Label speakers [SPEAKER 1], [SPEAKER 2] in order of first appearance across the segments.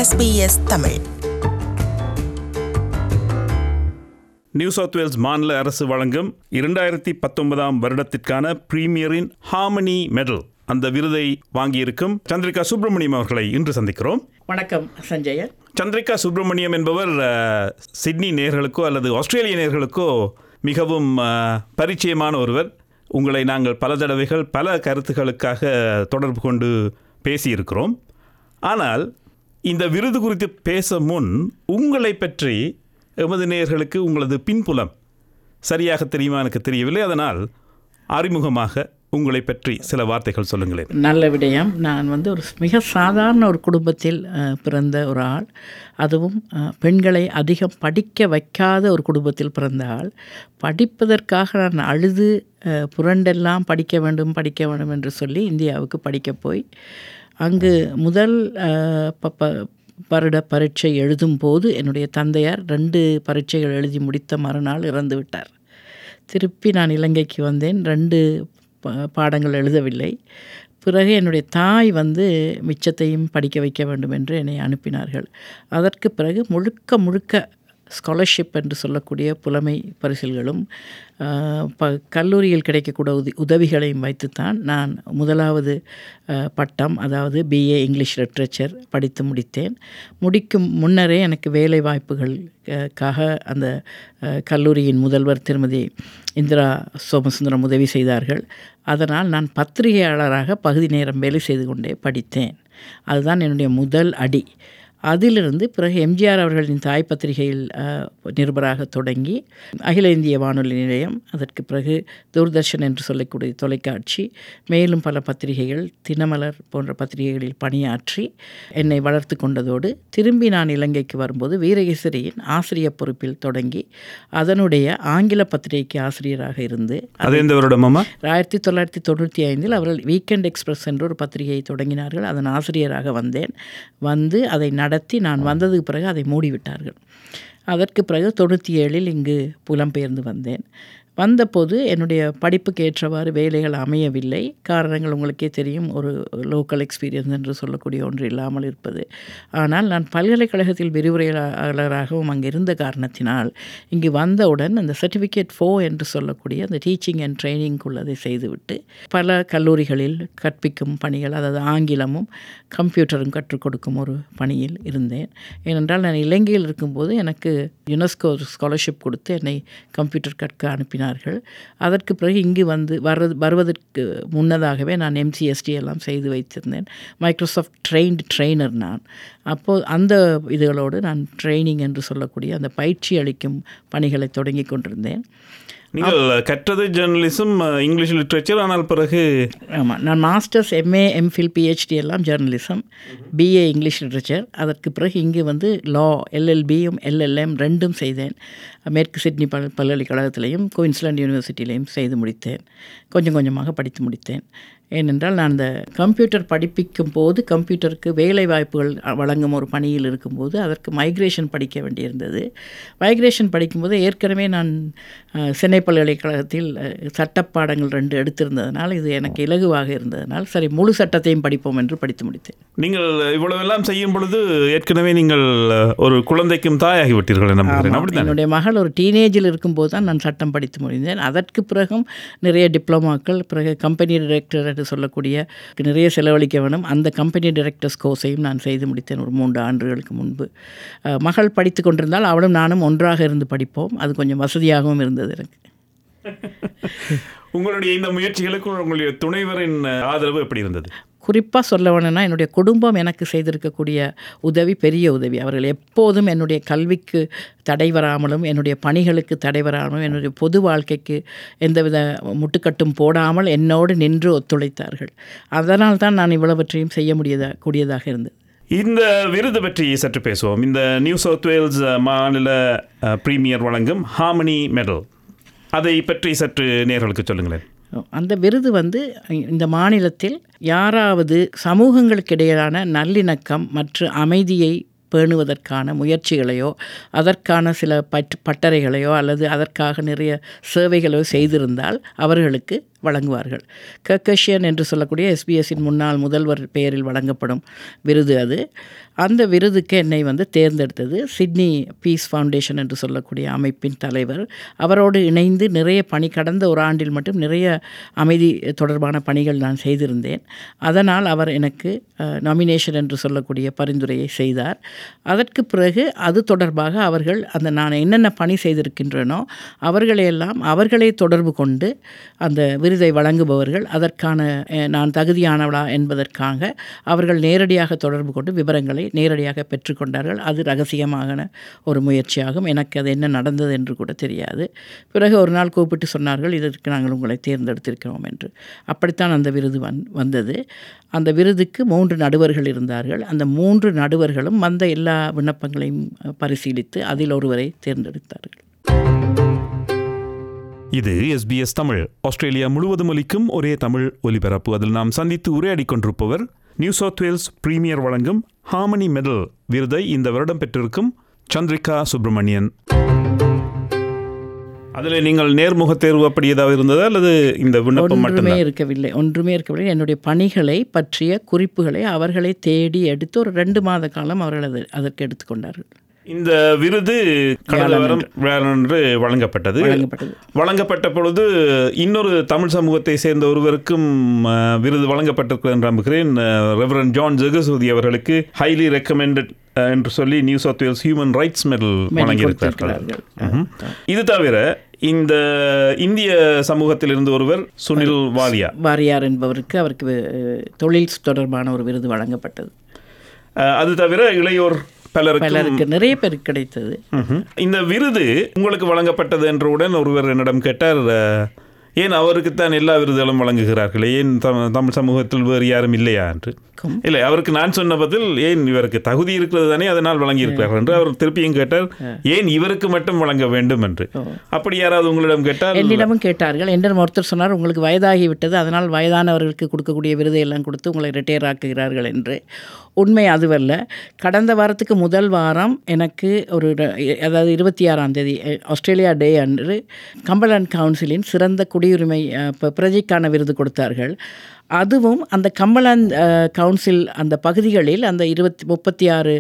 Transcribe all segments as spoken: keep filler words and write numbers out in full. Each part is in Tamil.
[SPEAKER 1] S B S Tamil.
[SPEAKER 2] New South Wales மாநில அரசு வழங்கும் இரண்டாயிரத்தி பத்தொன்பதாம் வருடத்திற்கான பிரீமியரின் ஹார்மனி மெடல் அந்த விருதை வாங்கியிருக்கும் சந்திரிகா சுப்பிரமணியம் அவர்களை இன்று சந்திக்கிறோம்.
[SPEAKER 3] வணக்கம் சஞ்சய.
[SPEAKER 2] சந்திரிகா சுப்பிரமணியம் என்பவர் சிட்னி நேயர்களுக்கோ அல்லது ஆஸ்திரேலிய நேயர்களுக்கோ மிகவும் பரிச்சயமான ஒருவர். உங்களை நாங்கள் பல தடவைகள் பல கருத்துக்களுக்காக தொடர்பு கொண்டு பேசியிருக்கிறோம். ஆனால் இந்த விருது குறித்து பேச முன் உங்களை பற்றி எமது நேயர்களுக்கு உங்களது பின்புலம் சரியாக தெரியுமா எனக்கு தெரியவில்லை. அதனால் அறிமுகமாக உங்களை பற்றி சில வார்த்தைகள் சொல்லுங்களேன்.
[SPEAKER 3] நல்ல விடயம். நான் வந்து ஒரு மிக சாதாரண ஒரு குடும்பத்தில் பிறந்த ஒரு ஆள். அதுவும் பெண்களை அதிகம் படிக்க வைக்காத ஒரு குடும்பத்தில் பிறந்த ஆள். படிப்பதற்காக நான் அழுது புரண்டெல்லாம் படிக்க வேண்டும் படிக்க வேண்டும் என்று சொல்லி இந்தியாவுக்கு படிக்க போய் அங்கு முதல் ப வருட பரீட்சை எழுதும்போது என்னுடைய தந்தையார் ரெண்டு பரீட்சைகள் எழுதி முடித்த மறுநாள் இறந்து விட்டார். திருப்பி நான் இலங்கைக்கு வந்தேன். ரெண்டு பாடங்கள் எழுதவில்லை. பிறகு என்னுடைய தாய் வந்து மிச்சத்தையும் படிக்க வைக்க வேண்டும் என்று என்னை அனுப்பினார்கள். அதற்கு பிறகு முழுக்க முழுக்க ஸ்காலர்ஷிப் என்று சொல்லக்கூடிய புலமை பரிசில்களும் ப கல்லூரியில் கிடைக்கக்கூடிய உத உதவிகளையும் வைத்துத்தான் நான் முதலாவது பட்டம், அதாவது பிஏ இங்கிலீஷ் லிட்ரேச்சர் படித்து முடித்தேன். முடிக்கும் முன்னரே எனக்கு வேலை வாய்ப்புகளுக்காக அந்த கல்லூரியின் முதல்வர் திருமதி இந்திரா சோமசுந்தரம் உதவி செய்தார்கள். அதனால் நான் பத்திரிகையாளராக பகுதி நேரம் வேலை செய்து கொண்டே படித்தேன். அதுதான் என்னுடைய முதல் அடி. அதிலிருந்து பிறகு எம்ஜிஆர் அவர்களின் தாய் பத்திரிகையில் நிருபராக தொடங்கி அகில இந்திய வானொலி நிலையம், அதற்கு பிறகு தூர்தர்ஷன் என்று சொல்லக்கூடிய தொலைக்காட்சி, மேலும் பல பத்திரிகைகள், தினமலர் போன்ற பத்திரிகைகளில் பணியாற்றி என்னை வளர்த்து கொண்டதோடு திரும்பி நான் இலங்கைக்கு வரும்போது வீரகேசரியின் ஆசிரியர் பொறுப்பில் தொடங்கி அதனுடைய ஆங்கில பத்திரிகைக்கு ஆசிரியராக இருந்து ஆயிரத்தி தொள்ளாயிரத்தி தொண்ணூற்றி ஐந்தில் அவர்கள் வீக்கெண்ட் எக்ஸ்பிரஸ் என்ற ஒரு பத்திரிகையை தொடங்கினார்கள். அதன் ஆசிரியராக வந்தேன். வந்து அதை நடத்தி நான் வந்ததுக்கு பிறகு அதை மூடிவிட்டார்கள். அதற்கு பிறகு தொண்ணூற்றி ஏழில் இங்கு புலம்பெயர்ந்து வந்தேன். வந்தபோது என்னுடைய படிப்புக்கு ஏற்றவாறு வேலைகள் அமையவில்லை. காரணங்கள் உங்களுக்கே தெரியும், ஒரு லோக்கல் எக்ஸ்பீரியன்ஸ் என்று சொல்லக்கூடிய ஒன்று இல்லாமல் இருப்பது. ஆனால் நான் பல்கலைக்கழகத்தில் விரிவுரையாளராகவும் அங்கே இருந்த காரணத்தினால் இங்கு வந்தவுடன் அந்த சர்டிஃபிகேட் ஃபோ என்று சொல்லக்கூடிய அந்த டீச்சிங் அண்ட் ட்ரைனிங்குள்ளதை செய்துவிட்டு பல கல்லூரிகளில் கற்பிக்கும் பணிகள், அதாவது ஆங்கிலமும் கம்ப்யூட்டரும் கற்றுக் கொடுக்கும் ஒரு பணியில் இருந்தேன். ஏனென்றால் நான் இலங்கையில் இருக்கும்போது எனக்கு யுனெஸ்கோ ஸ்காலர்ஷிப் கொடுத்து என்னை கம்ப்யூட்டர் கற்க அனுப்பினார்கள். அதற்கு பிறகு இங்கு வந்து வர்றது வருவதற்கு முன்னதாகவே நான் எம்சிஎஸ்டி எல்லாம் செய்து வைத்திருந்தேன். மைக்ரோசாஃப்ட் ட்ரெயின்டு ட்ரெயினர் நான். அப்போது அந்த இதுகளோடு நான் ட்ரைனிங் என்று சொல்லக்கூடிய அந்த பயிற்சி அளிக்கும் பணிகளை தொடங்கி கொண்டிருந்தேன்.
[SPEAKER 2] நீங்கள் கற்றது ஜேர்னலிசம், இங்கிலீஷ் லிட்ரேச்சர். ஆனால் பிறகு
[SPEAKER 3] ஆமாம், நான் மாஸ்டர்ஸ், எம்ஏ, எம்ஃபில், பிஹெச்டி எல்லாம் ஜேர்னலிசம், பிஏ இங்கிலீஷ் லிட்ரேச்சர். அதற்கு பிறகு இங்கு வந்து லா, எல்எல்பியும் எல்எல்எம் ரெண்டும் செய்தேன். மேற்கு சிட்னி பல் பல்கலைக்கழகத்திலையும் குயின்ஸ்லாந்து யூனிவர்சிட்டியிலையும் செய்து முடித்தேன். கொஞ்சம் கொஞ்சமாக படித்து முடித்தேன். ஏனென்றால் நான் அந்த கம்ப்யூட்டர் படிப்பிக்கும் போது கம்ப்யூட்டருக்கு வேலை வாய்ப்புகள் வழங்கும் ஒரு பணியில் இருக்கும்போது அதற்கு மைக்ரேஷன் படிக்க வேண்டியிருந்தது. மைக்ரேஷன் படிக்கும்போது ஏற்கனவே நான் சென்னை பல்கலைக்கழகத்தில் சட்டப்பாடங்கள் ரெண்டு எடுத்திருந்ததுனால் இது எனக்கு இலகுவாக இருந்ததுனால் சரி முழு சட்டத்தையும் படிப்போம் என்று படித்து முடித்தேன்.
[SPEAKER 2] நீங்கள் இவ்வளவெல்லாம் செய்யும் பொழுது ஏற்கனவே நீங்கள் ஒரு குழந்தைக்கும் தாயாகிவிட்டீர்கள்.
[SPEAKER 3] என்னுடைய மகள் ஒரு டீனேஜில் இருக்கும்போது தான் நான் சட்டம் படித்து முடிந்தேன். அதற்கு பிறகும் நிறைய டிப்ளமாக்கள், பிறகு கம்பெனி டைரக்டர் என்று சொல்லக்கூடிய நிறைய செலவழிக்க வேணும். அந்த கம்பெனி டைரக்டர்ஸ் கோர்ஸையும் நான் செய்து முடித்தேன் ஒரு மூன்று ஆண்டுகளுக்கு முன்பு. மகள் படித்து கொண்டிருந்தால் அவளும் நானும் ஒன்றாக இருந்து படிப்போம். அது கொஞ்சம் வசதியாகவும் இருந்தது எனக்கு.
[SPEAKER 2] உங்களுடைய இந்த முயற்சிகளுக்கு உங்களுடைய துணைவரின் ஆதரவு எப்படி இருந்தது?
[SPEAKER 3] குறிப்பாக சொல்ல வேணும்னா என்னுடைய குடும்பம் எனக்கு செய்திருக்கக்கூடிய உதவி பெரிய உதவி. அவர்கள் எப்போதும் என்னுடைய கல்விக்கு தடை வராமலும் என்னுடைய பணிகளுக்கு தடை வராமலும் என்னுடைய பொது வாழ்க்கைக்கு எந்தவித முட்டுக்கட்டும் போடாமல் என்னோடு நின்று ஒத்துழைத்தார்கள். அதனால் தான் நான் இவ்வளவற்றையும் செய்ய முடியதா கூடியதாக இருந்தது.
[SPEAKER 2] இந்த விருது பற்றி சற்று பேசுவோம். இந்த நியூ சவுத் வேல்ஸ் மாநில பிரீமியர் வழங்கும் ஹார்மனி மெடல், அதை பற்றி சற்று நேயர்களுக்கு சொல்லுங்களேன்.
[SPEAKER 3] அந்த விருது வந்து இந்த மாநிலத்தில் யாராவது சமூகங்களுக்கு இடையிலான நல்லிணக்கம் மற்றும் அமைதியை பேணுவதற்கான முயற்சிகளையோ அதற்கான சில பட் பட்டறைகளையோ அல்லது அதற்காக நிறைய சேவைகளோ செய்திருந்தால் அவர்களுக்கு வழங்குவார்கள். கக்கஷியன் என்று சொல்லக்கூடிய எஸ்பிஎஸ்ஸின் முன்னாள் முதல்வர் பெயரில் வழங்கப்படும் விருது அது. அந்த விருதுக்கு என்னை வந்து தேர்ந்தெடுத்தது சிட்னி பீஸ் ஃபவுண்டேஷன் என்று சொல்லக்கூடிய அமைப்பின் தலைவர். அவரோடு இணைந்து நிறைய பணி, கடந்த ஒரு ஆண்டில் மட்டும் நிறைய அமைதி தொடர்பான பணிகள் நான் செய்திருந்தேன். அதனால் அவர் எனக்கு நாமினேஷன் என்று சொல்லக்கூடிய பரிந்துரையை செய்தார். அதற்கு பிறகு அது தொடர்பாக அவர்கள் அந்த நான் என்னென்ன பணி செய்திருக்கின்றனோ அவர்களையெல்லாம் அவர்களே தொடர்பு கொண்டு அந்த விருதை வழங்குபவர்கள் அதற்கான நான் தகுதியானவளா என்பதற்காக அவர்கள் நேரடியாக தொடர்பு கொண்டு விவரங்களை நேரடியாக பெற்றுக்கொண்டார்கள். அது ரகசியமான ஒரு முயற்சியாகும். எனக்கு அது என்ன நடந்தது என்று கூட தெரியாது. பிறகு ஒரு நாள் கூப்பிட்டு சொன்னார்கள், இதற்கு நாங்கள் உங்களை தேர்ந்தெடுத்திருக்கிறோம் என்று. அப்படித்தான் அந்த விருது வந் வந்தது. அந்த விருதுக்கு மூன்று நடுவர்கள் இருந்தார்கள். அந்த மூன்று நடுவர்களும் வந்த எல்லா விண்ணப்பங்களையும் பரிசீலித்து அதில் ஒருவரை தேர்ந்தெடுத்தார்கள்.
[SPEAKER 2] இது எஸ்பிஎஸ் தமிழ், ஆஸ்திரேலியா முழுவதும் ஒலிக்கும் ஒரே தமிழ் ஒலிபரப்பு. அதில் நாம் சந்தித்து உரையாடி கொண்டிருப்பவர் நியூ சவுத் வேல்ஸ் பிரீமியர் வழங்கும் ஹார்மனி மெடல் விருதை இந்த வருடம் பெற்றிருக்கும் சந்திரிகா சுப்பிரமணியன். அதில் நீங்கள் நேர்முக தேர்வு அப்படி ஏதாவது இருந்ததா அல்லது இந்த விண்ணப்பம்
[SPEAKER 3] ஒன்றுமே இருக்கவில்லை ஒன்றுமே இருக்கவில்லை என்னுடைய பணிகளை பற்றிய குறிப்புகளை அவர்களை தேடி எடுத்து ஒரு ரெண்டு மாத காலம் அவர்கள் அது அதற்கு எடுத்துக்கொண்டார்கள்.
[SPEAKER 2] இந்த விருது கடந்த வாரம் வியாழன்று வழங்கப்பட்டது. வழங்கப்பட்ட பொழுது இன்னொரு தமிழ் சமூகத்தை சேர்ந்த ஒருவருக்கும் விருது வழங்கப்பட்டிருக்கிறது என்று நம்புகிறேன். ரெவரண்ட் ஜான் ஜெகசூதி அவர்களுக்கு ஹைலி ரெக்கமெண்டட் என்று சொல்லி New South Wales human rights medal வழங்கியிருக்கிறார்கள். இது தவிர இந்த இந்திய சமூகத்திலிருந்து ஒருவர் சுனில் வாரியா
[SPEAKER 3] வாரியார் என்பவருக்கு அவருக்கு தொழில் தொடர்பான ஒரு விருது வழங்கப்பட்டது.
[SPEAKER 2] அது தவிர இளையோர்
[SPEAKER 3] பலருக்கு நிறைய பேருக்கு கிடைத்தது.
[SPEAKER 2] இந்த விருது உங்களுக்கு வழங்கப்பட்டது என்றவுடன் ஒருவர் என்னிடம் கேட்டார், ஏன் அவருக்குத்தான் எல்லா விருதுகளும் வழங்குகிறார்களே, ஏன் தமிழ் சமூகத்தில் வேறு யாரும் இல்லையா என்று. இல்லை, அவருக்கு நான் சொன்ன பதில், ஏன் இவருக்கு தகுதி இருக்கிறது தானே அதனால் வழங்கியிருக்கிறார்கள் என்று. அவர் திருப்பியும் கேட்டார், ஏன் இவருக்கு மட்டும் வழங்க வேண்டும் என்று. அப்படி யாராவது உங்களிடம் கேட்டால்?
[SPEAKER 3] என்னிடமும் கேட்டார்கள். என்னிடம் ஒருத்தர் சொன்னார், உங்களுக்கு வயதாகிவிட்டது, அதனால் வயதானவர்களுக்கு கொடுக்கக்கூடிய விருதை எல்லாம் கொடுத்து உங்களை ரிட்டையர் ஆக்குகிறார்கள் என்று. உண்மை அதுவல்ல. கடந்த வாரத்துக்கு முதல் வாரம் எனக்கு ஒரு அதாவது இருபத்தி ஆறாம் தேதி ஆஸ்திரேலியா டே அன்று கம்பர்லேண்ட் கவுன்சிலின் சிறந்த குடியுரிமை பிரஜைக்கான விருது கொடுத்தார்கள். அதுவும் அந்த கம்பர்லேண்ட் கவுன்சில் அந்த பகுதிகளில், அந்த இருபத்தி முப்பத்தி ஆறு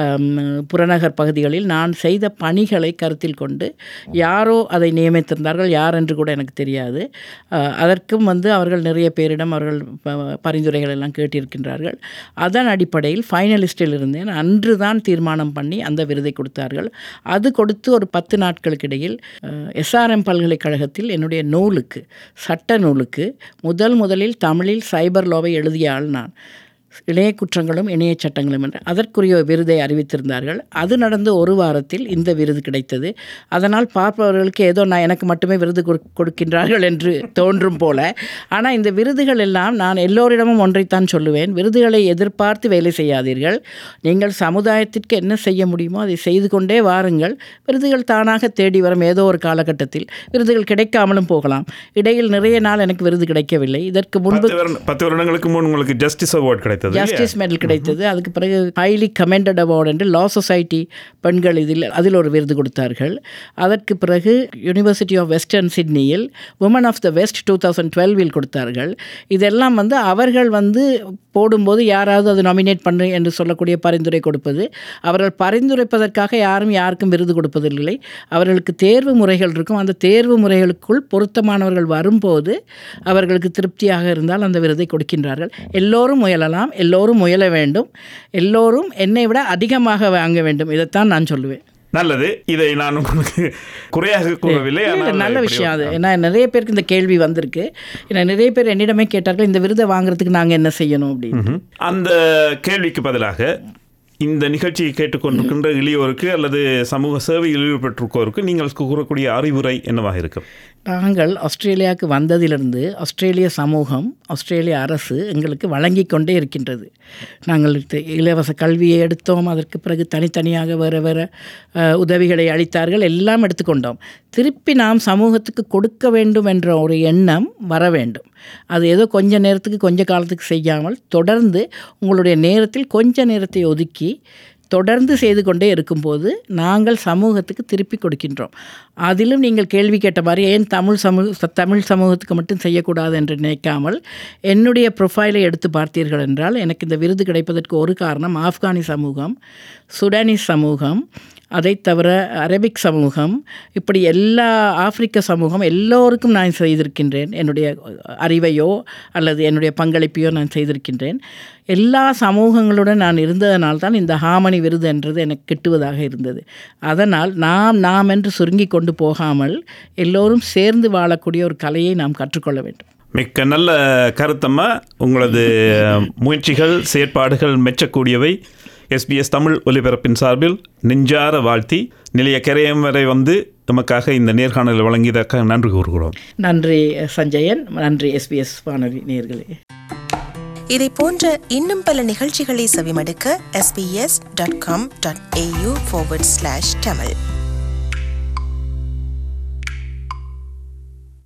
[SPEAKER 3] புறநகர் பகுதிகளில் நான் செய்த பணிகளை கருத்தில் கொண்டு யாரோ அதை நியமித்திருந்தார்கள். யார் என்று கூட எனக்கு தெரியாது. அதற்கும் வந்து அவர்கள் நிறைய பேரிடம் அவர்கள் பரிந்துரைகள் எல்லாம் கேட்டிருக்கின்றார்கள். அதன் அடிப்படையில் ஃபைனலிஸ்டில் இருந்தேன். அன்று தான் தீர்மானம் பண்ணி அந்த விருதை கொடுத்தார்கள். அது கொடுத்து ஒரு பத்து நாட்களுக்கு இடையில் எஸ்ஆர்எம் பல்கலைக்கழகத்தில் என்னுடைய நூலுக்கு, சட்ட நூலுக்கு முதல் முதலில் தமிழில் சைபர் லாவை எழுதிய ஆள் நான். இணைய குற்றங்களும் இணைய சட்டங்களும் என்று அதற்குரிய விருதை அறிவித்திருந்தார்கள். அது நடந்து ஒரு வாரத்தில் இந்த விருது கிடைத்தது. அதனால் பார்ப்பவர்களுக்கு ஏதோ நான் எனக்கு மட்டுமே விருது கொடுக்கின்றார்கள் என்று தோன்றும் போல. ஆனால் இந்த விருதுகள் எல்லாம் நான் எல்லோரிடமும் ஒன்றைத்தான் சொல்லுவேன், விருதுகளை எதிர்பார்த்து வேலை செய்யாதீர்கள். நீங்கள் சமுதாயத்திற்கு என்ன செய்ய முடியுமோ அதை செய்து கொண்டே வாருங்கள். விருதுகள் தானாக தேடி வரும். ஏதோ ஒரு காலகட்டத்தில் விருதுகள் கிடைக்காமலும் போகலாம். இடையில் நிறைய நாள் எனக்கு விருது கிடைக்கவில்லை. இதற்கு முன்பு
[SPEAKER 2] பத்து வருடங்களுக்கு முன் உங்களுக்கு ஜஸ்டிஸ் அவார்டு கிடைத்தது,
[SPEAKER 3] ஜஸ்டிஸ் மெடல் கிடைத்தது. அதுக்கு பிறகு ஹைலி கமெண்டட் அவார்டு என்று லா சொசைட்டி பெண்கள் இதில் அதில் ஒரு விருது கொடுத்தார்கள். அதற்கு பிறகு யூனிவர்சிட்டி ஆஃப் வெஸ்டர்ன் சிட்னியில் Women of the West two thousand டுவெல்வில் கொடுத்தார்கள். இதெல்லாம் வந்து அவர்கள் வந்து போடும்போது யாராவது அது நாமினேட் பண்ணு என்று சொல்லக்கூடிய பரிந்துரை கொடுப்பது. அவர்கள் பரிந்துரைப்பதற்காக யாரும் யாருக்கும் விருது கொடுப்பதில்லை. அவர்களுக்கு தேர்வு முறைகள் இருக்கும். அந்த தேர்வு முறைகளுக்குள் பொருத்தமானவர்கள் வரும்போது அவர்களுக்கு திருப்தியாக இருந்தால் அந்த விருதை கொடுக்கின்றார்கள். எல்லோரும் முயலலாம், எல்லோரும் முயல வேண்டும், எல்லோரும் என்னை விட அதிகமாக வாங்க வேண்டும். இதைத்தான் நான் சொல்லுவேன்.
[SPEAKER 2] நல்லது. இதை நான் உங்களுக்கு குறையாக கூறவில்லை,
[SPEAKER 3] நல்ல விஷயம் அது. ஏன்னா நிறைய பேருக்கு இந்த கேள்வி வந்திருக்கு. ஏன்னா நிறைய பேர் என்னிடமே கேட்டார்கள், இந்த விருதை வாங்குறதுக்கு நாங்கள் என்ன செய்யணும் அப்படின்னு.
[SPEAKER 2] அந்த கேள்விக்கு பதிலாக இந்த நிகழ்ச்சியை கேட்டுக்கொண்டிருக்கின்ற இளையோருக்கு அல்லது சமூக சேவையில் ஈடுபட்டிருக்கோருக்கு நீங்கள் கூறக்கூடிய அறிவுரை என்னவாக இருக்கும்?
[SPEAKER 3] நாங்கள் ஆஸ்திரேலியாவுக்கு வந்ததிலிருந்து ஆஸ்திரேலிய சமூகம், ஆஸ்திரேலிய அரசு எங்களுக்கு வழங்கி கொண்டே இருக்கின்றது. நாங்கள் இலவச கல்வியை எடுத்தோம். அதற்கு பிறகு தனித்தனியாக வேறு வேறு உதவிகளை அளித்தார்கள். எல்லாம் எடுத்துக்கொண்டோம். திருப்பி நாம் சமூகத்துக்கு கொடுக்க வேண்டும் என்ற ஒரு எண்ணம் வர வேண்டும். அது ஏதோ கொஞ்ச நேரத்துக்கு கொஞ்ச காலத்துக்கு செய்யாமல் தொடர்ந்து உங்களுடைய நேரத்தில் கொஞ்ச நேரத்தை ஒதுக்கி தொடர்ந்து செய்து கொண்டே இருக்கும்போது நாங்கள் சமூகத்துக்கு திருப்பி கொடுக்கின்றோம். அதிலும் நீங்கள் கேள்வி கேட்ட மாதிரி ஏன் தமிழ் சமூக தமிழ் சமூகத்துக்கு மட்டும் செய்யக்கூடாது என்று நினைக்காமல் என்னுடைய ப்ரொஃபைலை எடுத்து பார்த்தீர்கள் என்றால் எனக்கு இந்த விருது கிடைப்பதற்கு ஒரு காரணம் ஆப்கானி சமூகம், சுடானிஸ் சமூகம், அதை தவிர அரபிக் சமூகம், இப்படி எல்லா ஆப்பிரிக்க சமூகம் எல்லோருக்கும் நான் செய்திருக்கின்றேன். என்னுடைய அறிவையோ அல்லது என்னுடைய பங்களிப்பையோ நான் செய்திருக்கின்றேன். எல்லா சமூகங்களுடன் நான் இருந்ததனால்தான் இந்த ஹாமனி விருது என்றது எனக்கு கிட்டுவதாக இருந்தது. அதனால் நாம் நாம் என்று சுருங்கி கொண்டு போகாமல் எல்லோரும் சேர்ந்து வாழக்கூடிய ஒரு கலையை நாம் கற்றுக்கொள்ள வேண்டும்.
[SPEAKER 2] மிக்க நல்ல கருத்தம்மா. உங்களது முயற்சிகள் செயற்பாடுகள் மெச்சக்கூடியவை. எஸ்பிஎஸ் தமிழ் ஒலிபரப்பின் சார்பில் நெஞ்சார வாழ்த்தி நிலைய கரையம் வரை வந்து நமக்காக இந்த நேர்காணல் வழங்கியதற்காக நன்றி கூறுகிறோம்.
[SPEAKER 3] நன்றி சஞ்சயன். நன்றி எஸ்பிஎஸ் வானொலி நேயர்களே.
[SPEAKER 1] இதை போன்ற இன்னும் பல நிகழ்ச்சிகளை செவிமடுக்க SBS dot com dot AU forward slash Tamil